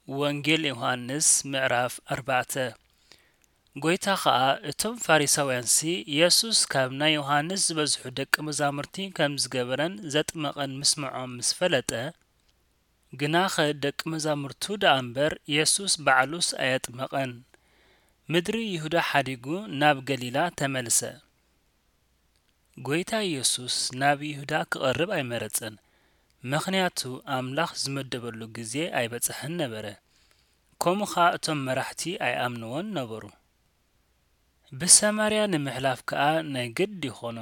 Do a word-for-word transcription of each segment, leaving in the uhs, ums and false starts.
ወንጌል ዮሐንስ ምዕራፍ አርባዕተ ጎይታ ኸኣ እቶም ፋሪሳውያንሲ ኢየሱስ ካብ ናይ ዮሐንስ ዝበዝሑ ደቂ መዛሙርቲ ከም ዝገበረን ዘጥመቐን ምስምዖም ምስ ፈለጠ ግና ኸ ደቂ መዛሙርቱ ደኣ እምበር ኢየሱስ ባዕሉስ ኣየጥመቐን ምድሪ ይሁዳ ሓዲጉ ናብ ገሊላ ተመልሰ። ጎይታ ኢየሱስ ናብ ይሁዳ ክቐርብ ኣይመረጸን፣ ምኽንያቱ ኣምላኽ ዝመደበሉ ግዜ ኣይበጽሕን ነበረ። ከምኡ ኸኣ እቶም መራሕቲ ኣይኣምንዎን ነበሩ። ብሰማርያ ንምሕላፍ ከኣ ናይ ግድ ይኾኖ።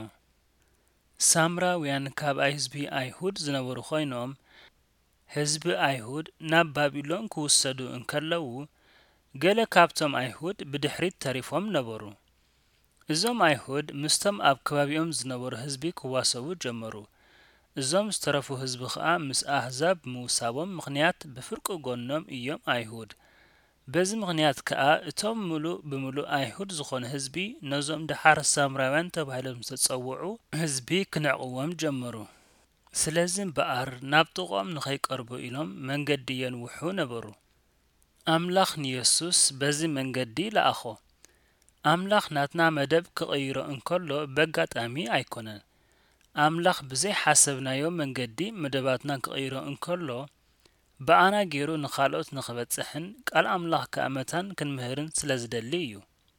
ሳምራውያን ካብ ህዝቢ ኣይሁድ ዝነበሩ ኾይኖም ህዝቢ ኣይሁድ ናብ ባቢሎን ክውሰዱ እንከለዉ ገለ ካብቶም ኣይሁድ ብድሕሪት ተሪፎም ነበሩ። እዞም ኣይሁድ ምስቶም ኣብ ከባቢኦም ዝነበሩ ህዝቢ ክዋሰቡ ጀመሩ። እዞም ዝተረፉ ህዝቢ ኸኣ ምስ ኣሕዛብ ምውሳቦም ምኽንያት ብፍርቂ ጎኖም እዮም ኣይሁድ። በዚ ምኽንያት ከኣ እቶም ሙሉእ ብምሉእ ኣይሁድ ዝኾነ ህዝቢ ነዞም ደሓር ሳምራውያን ተባሂሎም ዝተጸውዑ ህዝቢ ክነዕቕዎም ጀመሩ። ስለዚ እምበኣር ናብ ጥቖም ንኸይቀርቡ ኢሎም መንገዲ የንውሑ ነበሩ። ኣምላኽ ንኢየሱስ በዚ መንገዲ ለኣኾ። ኣምላኽ ናትና መደብ ክቕይሮ እንከሎ በጋጣሚ ኣይኮነን። ኣምላኽ ብዘይሓሰብናዮ መንገዲ መደባትና ክቕይሮ እንከሎ ብኣና ገይሩ ንኻልኦት ንኽበጽሕን ቃል ኣምላኽ ከኣመታን ክንምህርን ስለ ዝደሊ እዩ።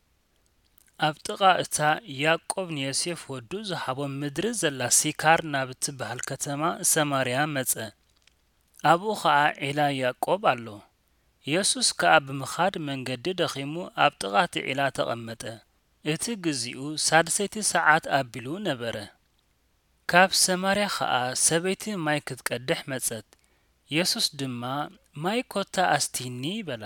ኣብ ጥቓ እታ ያዕቆብ ንዮሴፍ ወዱ ዝሃቦም ምድሪ ዘላ ሲካር ናብ እትበሃል ከተማ ሰማርያ መጸ። ኣብኡ ኸዓ ዒላ ያዕቆብ ኣሎ። ኢየሱስ ከኣ ብምኻድ መንገዲ ደኺሙ ኣብ ጥቓ እቲ ዒላ ተቐመጠ። እቲ ግዚኡ ሳድሰይቲ ሰዓት ኣቢሉ ነበረ። ካብ ሰማርያ ኸኣ ሰበይቲ ማይ ክትቀድሕ መጸት። ኢየሱስ ድማ ማይ ኮታ ኣስቲኒ በላ።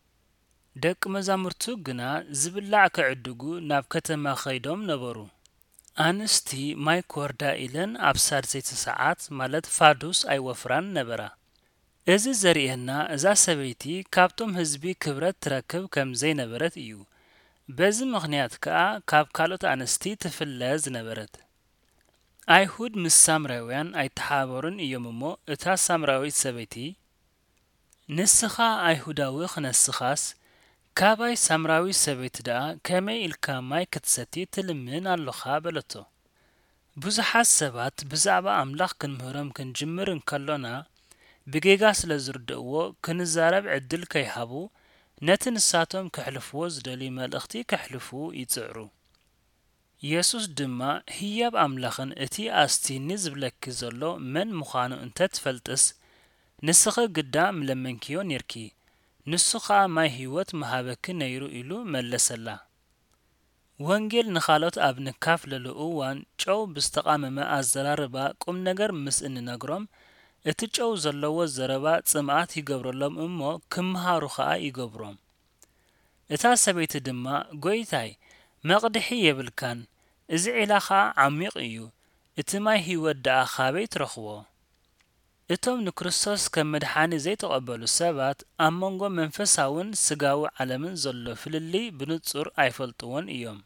ደቂ መዛሙርቱ ግና ዝብላዕ ክዕድጉ ናብ ከተማ ኸይዶም ነበሩ። ኣንስቲ ማይ ክወርዳ ኢለን ኣብ ሳድሰይቲ ሰዓት ማለት ፋዱስ ኣይወፍራን ነበራ። እዚ ዘርእየና እዛ ሰበይቲ ካብቶም ህዝቢ ክብረት ትረክብ ከም ዘይነበረት እዩ። በዚ ምኽንያት ከኣ ካብ ካልኦት ኣንስቲ ትፍለ ዝነበረት። ኣይሁድ ምስ ሳምራውያን ኣይተሓባበሩን እዮም እሞ እታ ሳምራዊት ሰበይቲ ንስኻ ኣይሁዳዊ ክነስኻስ ካባይ ሳምራዊ ሰበይቲ ደኣ ከመይ ኢልካ ማይ ክትሰቲ ትልምን ኣለኻ በለቶ። ብዙሓት ሰባት ብዛዕባ ኣምላኽ ክንምህሮም ክንጅምር እንከሎና ብጌጋ ስለ ዝርድእዎ ክንዛረብ ዕድል ከይሃቡ ነቲ ንሳቶም ከሕልፍዎ ዝደልዩ መልእኽቲ ከሕልፉ ይጽዕሩ። ኢየሱስ ድማ ህያብ ኣምላኽን እቲ ኣስቲኒ ዝብለኪ ዘሎ መን ምዃኑ እንተትፈልጥስ ንስኺ ግዳ ምለመንክዮ ነርኪ፣ ንሱ ኸኣ ማይ ህይወት መሃበኪ ነይሩ ኢሉ መለሰላ። ወንጌል ንኻልኦት ኣብ ንካፍለሉ እዋን ጨው ብዝተቓመመ ኣዘራርባ ቁም ነገር ምስ እንነግሮም እቲ ጨው ዘለዎ ዘረባ ጽምኣት ይገብረሎም እሞ ክምሃሩ ኸኣ ይገብሮም። እታ ሰበይቲ ድማ ጐይታይ መቕድሒ የብልካን፣ እዚ ዒላ ኸኣ ዓሚቕ እዩ፣ እቲ ማይ ህይወት ደኣ ኻበይ ትረኽቦ? እቶም ንክርስቶስ ከም መድሓኒ ዘይተቐበሉ ሰባት ኣብ መንጎ መንፈሳውን ስጋዊ ዓለምን ዘሎ ፍልልይ ብንጹር ኣይፈልጥዎን እዮም።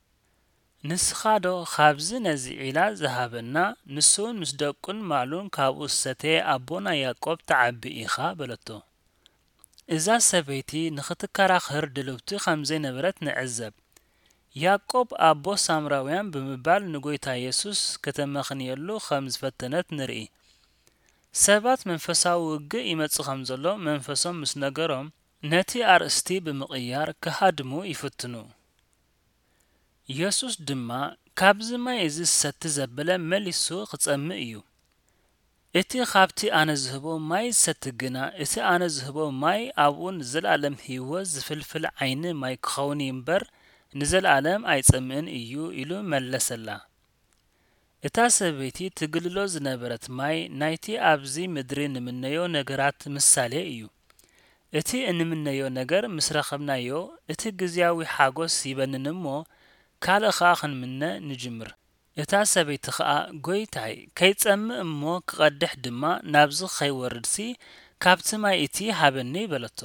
ንስኻ ዶ ካብዚ ነዚ ዒላ ዝሃበና ንሱውን ምስ ደቁን ማዕሉን ካብኡ ዝሰተየ ኣቦና ያዕቆብ ተዓቢ ኢኻ በለቶ። እዛ ሰበይቲ ንኽትከራኸር ድልውቲ ከም ዘይነበረት ንዕዘብ። ያዕቆብ ኣቦ ሳምራውያን ብምባል ንጐይታ ኢየሱስ ከተመኽንየሉ ከም ዝፈተነት ንርኢ። ሰባት መንፈሳዊ ውግእ ይመጽእ ከም ዘሎ መንፈሶም ምስ ነገሮም ነቲ ኣርእስቲ ብምቕያር ክሃድሙ ይፍትኑ። ኢየሱስ ድማ ካብዚ ማይ እዚ ዝሰቲ ዘበለ መሊሱ ክጸምእ እዩ። እቲ ካብቲ ኣነ ዝህቦ ማይ ዝሰቲ ግና እቲ ኣነ ዝህቦ ማይ ኣብኡ ንዘለኣለም ህይወት ዝፍልፍል ዓይኒ ማይ ክኸውን እምበር ንዘለኣለም ኣይጸምእን እዩ ኢሉ መለሰላ። እታ ሰበይቲ ትግልሎ ዝነበረት ማይ ናይቲ ኣብዚ ምድሪ ንምነዮ ነገራት ምሳሌ እዩ። እቲ እንምነዮ ነገር ምስ ረኸብናዮ እቲ ግዝያዊ ሓጐስ ይበንን እሞ ካልእ ኸኣ ክንምነ ንጅምር። እታ ሰበይቲ ኸኣ ጐይታይ ከይጸምእ እሞ ክቐድሕ ድማ ናብዚ ኸይወርድሲ ካብቲ ማይ እቲ ሃበኒ በለቶ።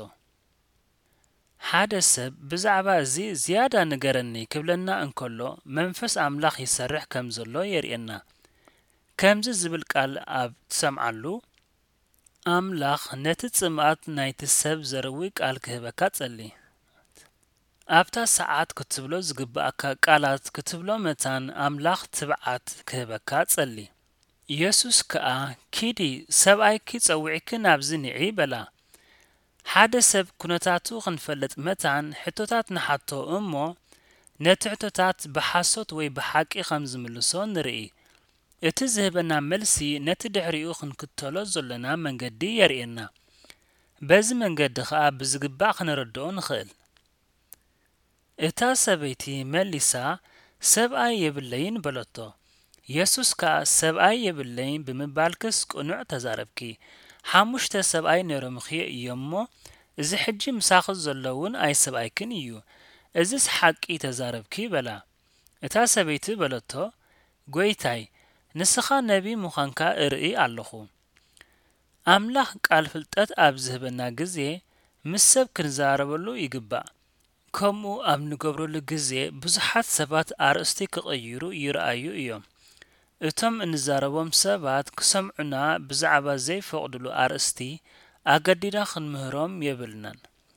ሓደ ሰብ ብዛዕባ እዚ ዝያዳ ንገረኒ ክብለና እንከሎ መንፈስ ኣምላኽ ይሰርሕ ከም ዘሎ የርእየና። ከምዚ ዝብል ቃል ኣብ ትሰምዓሉ ኣምላኽ ነቲ ጽምኣት ናይቲ ሰብ ዘርዊ ቃል ክህበካ ጸሊ ኣብታ ሰዓት ክትብሎ ዝግባእካ ቃላት ክትብሎ መታን ኣምላኽ ትብዓት ክህበካ ጸሊ ኢየሱስ ከኣ ኪዲ ሰብኣይኪ ጸዊዕኪ ናብዚ ንዒ በላ ሓደ ሰብ ኩነታቱ ክንፈልጥ መታን ሕቶታት ንሓቶ እሞ ነቲ ሕቶታት ብሓሶት ወይ ብሓቂ ከም ዝምልሶ ንርኢ እቲ ዝህበና መልሲ ነቲ ድሕሪኡ ክንክተሎ ዘለና መንገዲ የርእየና በዚ መንገዲ ኸኣ ብዝግባእ ክንርድኦ ንኽእል እታ ሰበይቲ መሊሳ ሰብኣይ የብለይን በለቶ ኢየሱስ ከኣ ሰብኣይ የብለይን ብምባልክስ ቅኑዕ ተዛረብኪ ሓሙሽተ ሰብኣይ ነይሮምኺ እዮሞ እዚ ሕጂ ምሳኺ ዘለውን ኣይሰብኣይክን እዩ እዚስ ሓቂ ተዛረብኪ በላ እታ ሰበይቲ በለቶ ጐይታይ ንስኻ ነቢ ምዃንካ እርኢ ኣለኹ ኣምላኽ ቃል ፍልጠት ኣብ ዝህበና ግዜ ምስ ሰብ ክንዛረበሉ ይግባእ ከምኡ ኣብ ንገብረሉ ግዜ ብዙሓት ሰባት ኣርእስቲ ክቕይሩ ይረኣዩ እዮም እቶም እንዛረቦም ሰባት ክሰምዑና ብዛዕባ ዘይፈቕድሉ ኣርእስቲ ኣገዲና ክንምህሮም የብልናን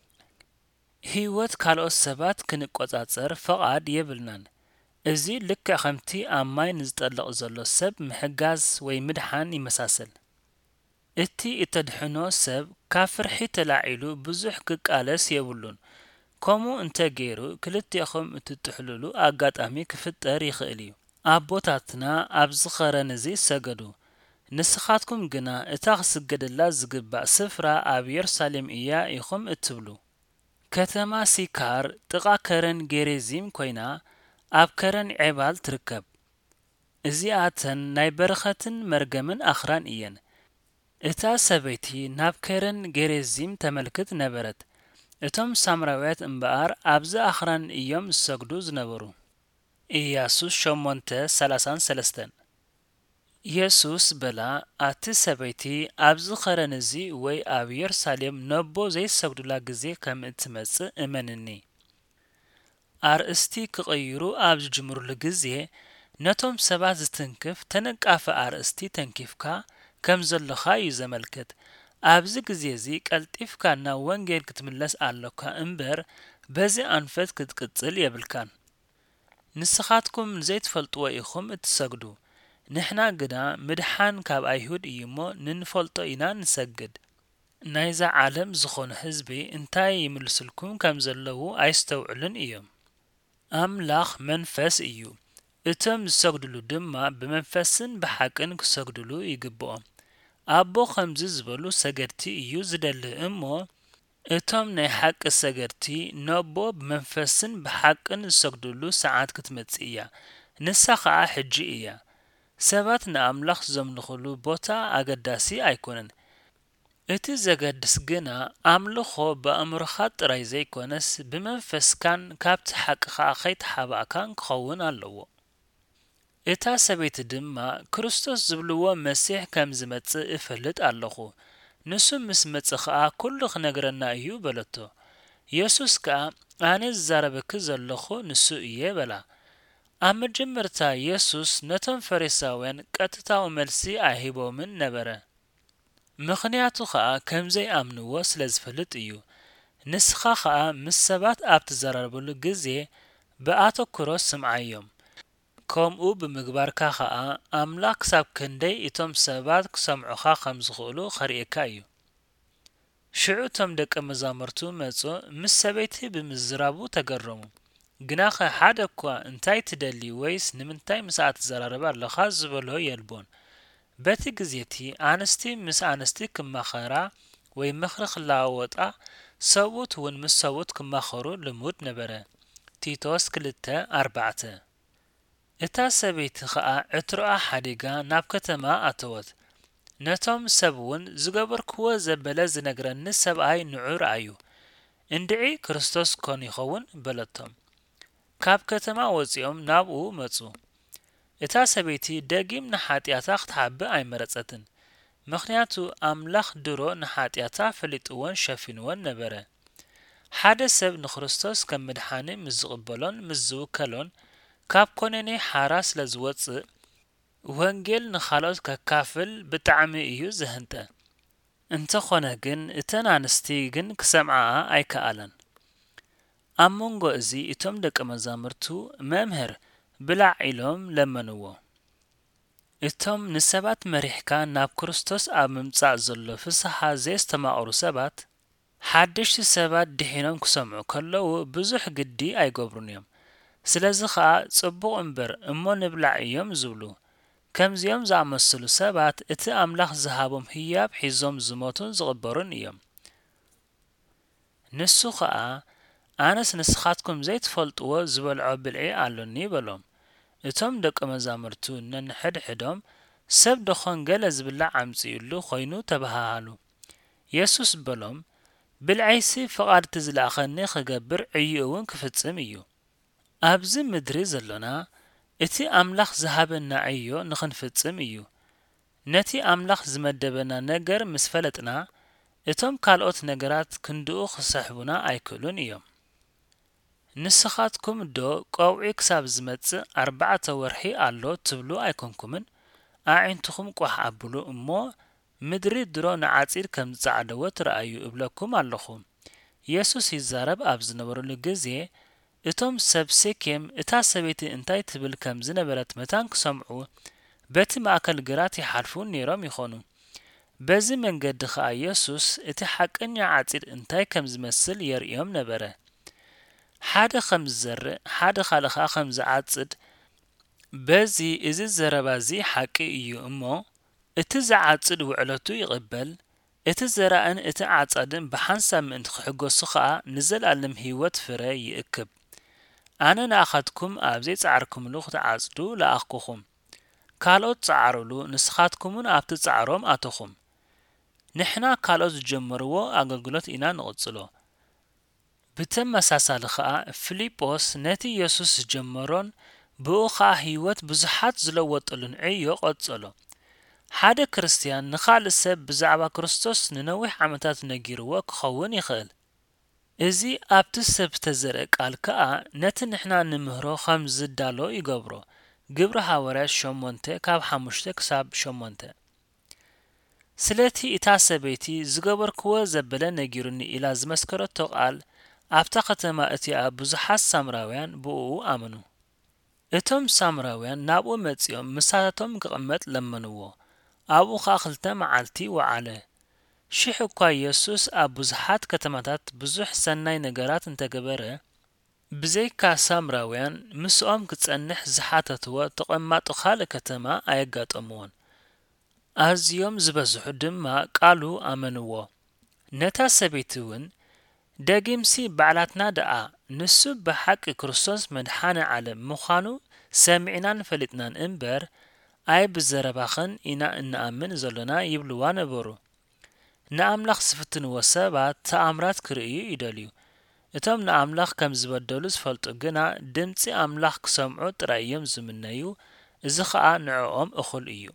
ህይወት ካልኦት ሰባት ክንቆጻጸር ፈቓድ የብልናን እዚ ልክዕ ከምቲ ኣብ ማይ ንዝጠልቕ ዘሎ ሰብ ምሕጋዝ ወይ ምድሓን ይመሳሰል እቲ እተድሕኖ ሰብ ካብ ፍርሒ ተላዒሉ ብዙሕ ክቃለስ የብሉን ከምኡ እንተገይሩ ክልቲአኹም እትጥሕልሉ ኣጋጣሚ ክፍጠር ይኽእል እዩ ኣቦታትና ኣብ ዝኸረን እዚ ሰገዱ ንስኻትኩም ግና እታ ክስገደላ ዝግባእ ስፍራ ኣብ ኢየሩሳሌም እያ ኢኹም እትብሉ ከተማ ሲካር ጥቓ ከረን ጌሬዚም ኮይና ኣብ ከረን ዔባል ትርከብ እዚኣተን ናይ በረኸትን መርገምን ኣኽራን እየን እታ ሰበይቲ ናብ ከረን ጌሬዚም ተመልክት ነበረት እቶም ሳምራውያት እምበኣር ኣብዚ ኣኽራን እዮም ዝሰግዱ ዝነበሩ ኢያሱ ሸሞንተ ሰላሳን ሰለስተን ኢየሱስ በላ ኣቲ ሰበይቲ ኣብዚ ኸረን እዚ ወይ ኣብ ኢየሩሳሌም ነቦ ዘይሰግዱላ ግዜ ከም እትመጽእ እመንኒ ኣርእስቲ ክቕይሩ ኣብ ዝጅምሩሉ ግዜ ነቶም ሰባት ዝትንክፍ ተነቃፈ ኣርእስቲ ተንኪፍካ ከም ዘለኻ እዩ ዘመልክት ኣብዚ ግዜ እዚ ቀልጢፍካ ናብ ወንጌል ክትምለስ ኣለካ እምበር በዚ ኣንፈት ክትቅጽል የብልካን ንስኻትኩም ዘይትፈልጥዎ ኢኹም እትሰግዱ ንሕና ግና ምድሓን ካብ ኣይሁድ እዩ እሞ ንንፈልጦ ኢና ንሰግድ ናይዛ ዓለም ዝኾኑ ህዝቢ እንታይ ይምልስልኩም ከም ዘለዉ ኣይስተውዕሉን እዮም ኣምላኽ መንፈስ እዩ እቶም ዝሰግድሉ ድማ ብመንፈስን ብሓቅን ክሰግድሉ ይግብኦም ኣቦ ከምዚ ዝበሉ ሰገድቲ እዩ ዝደሊ እሞ እቶም ናይ ሓቂ ሰገድቲ ነቦ ብመንፈስን ብሓቅን ዝሰግድሉ ሰዓት ክትመጽእ እያ ንሳ ኸዓ ሕጂ እያ ሰባት ንኣምላኽ ዘምልኽሉ ቦታ ኣገዳሲ ኣይኮነን እቲ ዘገድስ ግና ኣምልኾ ብኣእምሮኻ ጥራይ ዘይኮነስ ብመንፈስካን ካብቲ ሓቅኻ ኸይተሓባእካን ክኸውን ኣለዎ እታ ሰበይቲ ድማ ክርስቶስ ዝብልዎ መሲሕ ከም ዝመጽእ እፈልጥ ኣለኹ ንሱ ምስ መጽእ ኸኣ ኩሉ ክነግረና እዩ በለቶ ኢየሱስ ከኣ ኣነ ዝዛረበኪ ዘለኹ ንሱ እየ በላ ኣብ መጀመርታ ኢየሱስ ነቶም ፈሪሳውያን ቀጥታዊ መልሲ ኣይሂቦምን ነበረ ምኽንያቱ ኸኣ ከምዘይኣምንዎ ስለ ዝፈልጥ እዩ ንስኻ ኸኣ ምስ ሰባት ኣብ ትዘራረበሉ ግዜ ብኣተኩሮ ስምዓዮም ከምኡ ብምግባርካ ኸኣ ኣምላኽ ክሳብ ክንደይ እቶም ሰባት ክሰምዑኻ ከም ዝኽእሉ ኸርእየካ እዩ ሽዑ እቶም ደቀ መዛሙርቱ መጹ ምስ ሰበይቲ ብምዝራቡ ተገረሙ ግና ኸ ሓደ እኳ እንታይ ትደሊ ወይስ ንምንታይ ምስኣ ትዘራረባ ኣለኻ ዝበሎ የልቦን በቲ ግዜቲ ኣንስቲ ምስ ኣንስቲ ክማኸራ ወይ ምኽሪ ክለዋወጣ ሰብኡት እውን ምስ ሰብኡት ክማኸሩ ልሙድ ነበረ ቲቶስ ክልተ ኣርባዕተ እታ ሰበይቲ ኸኣ ዕትሮኣ ሓዲጋ ናብ ከተማ ኣተወት ነቶም ሰብ እውን ዝገበርክዎ ዘበለ ዝነግረኒ ሰብኣይ ንዑር እዩ እንድዒ ክርስቶስ ኮን ይኸውን በለቶም ካብ ከተማ ወፂኦም ናብኡ መጹ እታ ሰበይቲ ደጊም ንሓጢኣታ ክትሓብእ ኣይመረጸትን ምኽንያቱ ኣምላኽ ድሮ ንሓጢኣታ ፈሊጥዎን ሸፊንዎን ነበረ ሓደ ሰብ ንክርስቶስ ከም መድሓኒ ምስ ዝቕበሎን ምስ ዝውከሎን ካብ ኮነኔ ሓራ ስለ ዝወፅእ ወንጌል ንኻልኦት ከካፍል ብጣዕሚ እዩ ዝህንጠ እንተኾነ ግን እተን ኣንስቲ ግን ክሰምዓኣ ኣይከኣለን። ኣብ መንጎ እዚ እቶም ደቀ መዛሙርቱ መምህር ብላዕ ኢሎም ለመንዎ። እቶም ንሰባት መሪሕካ ናብ ክርስቶስ ኣብ ምምጻእ ዘሎ ፍስሓ ዘየስተማቕሩ ሰባት ሓደሽቲ ሰባት ድሒኖም ክሰምዑ ከለዉ ብዙሕ ግዲ ኣይገብሩን እዮም። ስለዚ ኸዓ ጽቡቕ እምበር እሞ ንብላዕ እዮም ዝብሉ። ከምዚኦም ዝኣመሰሉ ሰባት እቲ ኣምላኽ ዝሃቦም ህያብ ሒዞም ዝሞቱን ዝቕበሩን እዮም። ንሱ ኸዓ ኣነስ ንስኻትኩም ዘይትፈልጥዎ ዝበልዖ ብልዒ ኣሎኒ በሎም። እቶም ደቀ መዛሙርቱ ነንሕድሕዶም ሰብ ደኾን ገለ ዝብላዕ ኣምፂኡሉ ኾይኑ ተባሃሃሉ። ኢየሱስ በሎም ብልዐይሲ ፍቓድ እቲ ዝለኣኸኒ ክገብር ዕዩ እውን ክፍጽም እዩ። ኣብዚ ምድሪ ዘሎና እቲ ኣምላኽ ዝሃበና ዕዮ ንኽንፍጽም እዩ። ነቲ ኣምላኽ ዝመደበና ነገር ምስ ፈለጥና እቶም ካልኦት ነገራት ክንድኡ ክሰሕቡና ኣይክእሉን እዮም። ንስኻትኩም ዶ ቆውዒ ክሳብ ዝመጽእ ኣርባዕተ ወርሒ ኣሎ ትብሉ ኣይኮንኩምን? ኣዒንትኹም ቋሕ ኣብሉ እሞ ምድሪ ድሮ ንዓጺድ ከም ዝጸዓደወ ትረኣዩ እብለኩም ኣለኹ። ኢየሱስ ይዛረብ ኣብ ዝነበረሉ ግዜ እቶም ሰብ ሴኬም እታ ሰበይቲ እንታይ ትብል ከም ዝነበረት መታን ክሰምዑ በቲ ማእከል ግራት ይሓልፉ ነይሮም ይኾኑ። በዚ መንገዲ ኸዓ ኢየሱስ እቲ ሓቀኛ ዓጺድ እንታይ ከም ዝመስል የርእዮም ነበረ። ሓደ ከም ዝዘርእ ሓደ ካልእ ኸዓ ከም ዝዓጽድ በዚ እዚ ዘረባ እዚ ሓቂ እዩ እሞ እቲ ዝዓጽድ ውዕለቱ ይቕበል፣ እቲ ዘራእን እቲ ዓጻድን ብሓንሳብ ምእንቲ ክሕገሱ ኸዓ ንዘለኣለም ህይወት ፍረ ይእክብ። ኣነ ንኣኻትኩም ኣብ ዘይጸዓርኩምሉ ክትዓጽዱ ለኣኽኩኹም። ካልኦት ጸዓርሉ ንስኻትኩምን ኣብቲ ጻዕሮም ኣተኹም። ንሕና ካልኦት ዝጀመርዎ ኣገልግሎት ኢና ንቕጽሎ። ብተመሳሳሊ ኸዓ ፊልጶስ ነቲ ኢየሱስ ዝጀመሮን ብኡ ኸዓ ህይወት ብዙሓት ዝለወጠሉን ዕዮ ቐጸሎ። ሓደ ክርስቲያን ንኻልእ ሰብ ብዛዕባ ክርስቶስ ንነዊሕ ዓመታት ነጊርዎ ክኸውን ይኽእል። እዚ ኣብቲ ሰብ ዝተዘርአ ቃል ከኣ ነቲ ንሕና ንምህሮ ከም ዝዳሎ ይገብሮ። ግብሪ ሐዋርያት ሸሞንተ ካብ ሓሙሽተ ክሳብ ሸሞንተ። ስለቲ እታ ሰበይቲ ዝገበርክዎ ዘበለ ነጊሩኒ ኢላ ዝመስከረቶ ቃል ኣብታ ከተማ እቲኣ ብዙሓት ሳምራውያን ብኡ ኣመኑ። እቶም ሳምራውያን ናብኡ መጺኦም ምሳታቶም ክቕመጥ ለመንዎ። ኣብኡ ኸዓ ክልተ መዓልቲ ወዓለ። ሽሕ እኳ ኢየሱስ ኣብ ብዙሓት ከተማታት ብዙሕ ሰናይ ነገራት እንተገበረ ብዘይካ ሳምራውያን ምስኦም ክጸንሕ ዝሓተትዎ ተቐማጡ ካልእ ከተማ ኣየጋጠምዎን። ኣዝዮም ዝበዝሑ ድማ ቃሉ ኣመንዎ። ነታ ሰበይቲ እውን ደጊምሲ ባዕላትና ደኣ ንሱ ብሓቂ ክርስቶስ መድሓነ ዓለም ምዃኑ ሰሚዕናን ፈሊጥናን እምበር ኣይ ብዘረባኽን ኢና እንኣምን ዘሎና ይብልዋ ነበሩ። ንኣምላኽ ዝፍትንዎ ሰባት ተኣምራት ክርእዩ ይደልዩ። እቶም ንኣምላኽ ከም ዝበደሉ ዝፈልጡ ግና ድምፂ ኣምላኽ ክሰምዑ ጥራይ እዮም ዝምነዩ። እዚ ኸዓ ንዕኦም እኹል እዩ።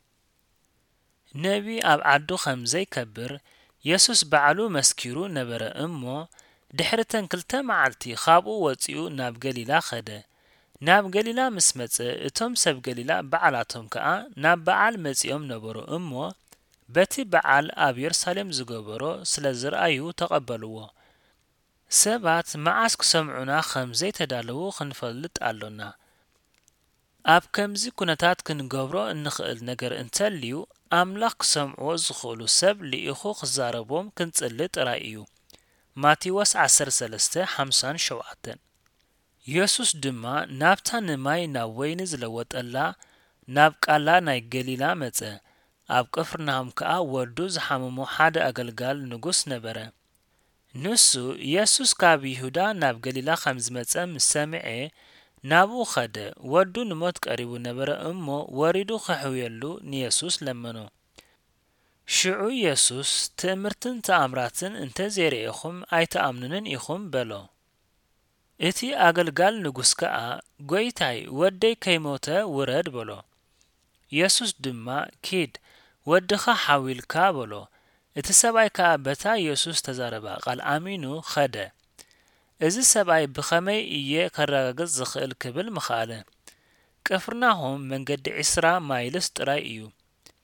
ነቢ ኣብ ዓዱ ከም ዘይከብር ኢየሱስ ባዕሉ መስኪሩ ነበረ እሞ ድሕሪተን ክልተ መዓልቲ ካብኡ ወፂኡ ናብ ገሊላ ኸደ። ናብ ገሊላ ምስ መጸ እቶም ሰብ ገሊላ በዓላቶም ከኣ ናብ በዓል መጺኦም ነበሩ እሞ በቲ በዓል ኣብ የሩሳሌም ዝገበሮ ስለ ዝረአዩ ተቐበልዎ። ሰባት መዓስ ክሰምዑና ከም ዘይተዳለዉ ክንፈልጥ ኣሎና። ኣብ ከምዚ ኩነታት ክንገብሮ እንኽእል ነገር እንተልዩ ኣምላኽ ክሰምዕዎ ዝኽእሉ ሰብ ልኢኹ ክዛረቦም ክንጽሊ ጥራይ እዩ። ማቴዎስ ዓሰርተ ሰለስተ ሓምሳን ሸውዓተን። ኢየሱስ ድማ ናብታ ንማይ ናብ ወይኒ ዝለወጠላ ናብ ቃላ ናይ ገሊላ መጸ። ኣብ ቅፍርናሆም ከኣ ወዱ ዝሓመሞ ሓደ ኣገልጋል ንጉስ ነበረ። ንሱ ኢየሱስ ካብ ይሁዳ ናብ ገሊላ ከም ዝመጸ ምስ ሰምዐ ናብኡ ኸደ። ወዱ ንሞት ቀሪቡ ነበረ እሞ ወሪዱ ከሕውየሉ ንኢየሱስ ለመኖ። ሽዑ ኢየሱስ ትእምርትን ተኣምራትን እንተዘይርኢኹም ኣይተኣምኑንን ኢኹም በሎ። እቲ ኣገልጋል ንጉስ ከኣ ጐይታይ ወደይ ከይሞተ ውረድ በሎ። ኢየሱስ ድማ ኪድ ወድኻ ሓዊልካ በሎ። እቲ ሰብኣይ ከኣ በታ ኢየሱስ ተዛረባ ቃል ኣሚኑ ኸደ። እዚ ሰብኣይ ብኸመይ እየ ከረጋግጽ ዝኽእል ክብል ምኽኣለ። ቅፍርናሆም መንገዲ ዒስራ ማይልስ ጥራይ እዩ።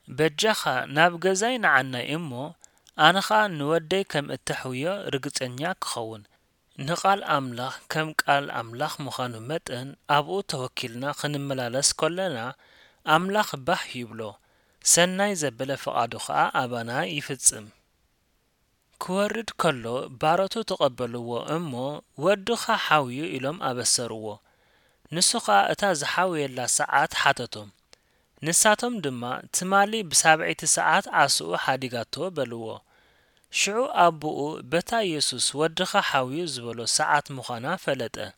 بجخا ناب جزاي نعناي إمو أنا خا نودي كم التحوية رقصنيا كخون نقال أملاخ كم قال أملاخ مخانو متن أبو توكلنا خنملالس كلنا أملاخ بح يبلو سناي زبل فقادو خا أبانا يفتصم كورد كلو بارتو تقبلوه أمو ودخا حاويو إلوم أبسروه نسخا اتا زحاوي لا ساعات حاتتم نساتم دما تمالي بسابعيت ساعات عاسو حاديقاتو بلوه شعو أبوه بتا يسوس ودخا حاويو زبلو ساعات مخانا فلته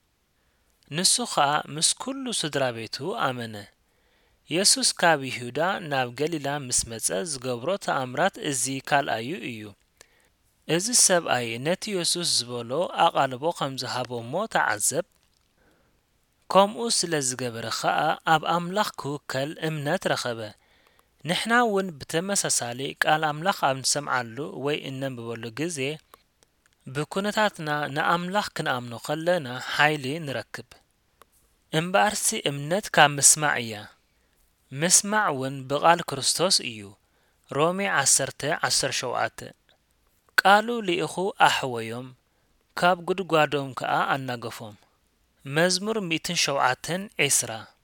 نسخا مس كلو سدرابيتو آمنه يسوس كاب يهودا ناب غليلا مسمصه زغبرو تأمرات ازي كال ايو ايو ازي سبعي نتي يسوس زبلو اقالبو خمزهابو مو تعذب كومو سلازغبر خا اب املاخ كوكل امنت رخبه نحنا ون بتمساسالي قال املاخ ام سمعلو وي انن ببلو غزي بكونتاتنا ناملاخ كنامنو خلنا حيلي نركب امبارسي امنت كام مسمعيا مسمع ون بقال كريستوس ايو رومي عسرته عسر شوعات قالوا لإخو أحويهم كاب قد قادهم كا أناقفهم مزمور ميتن شوعاتن عسرا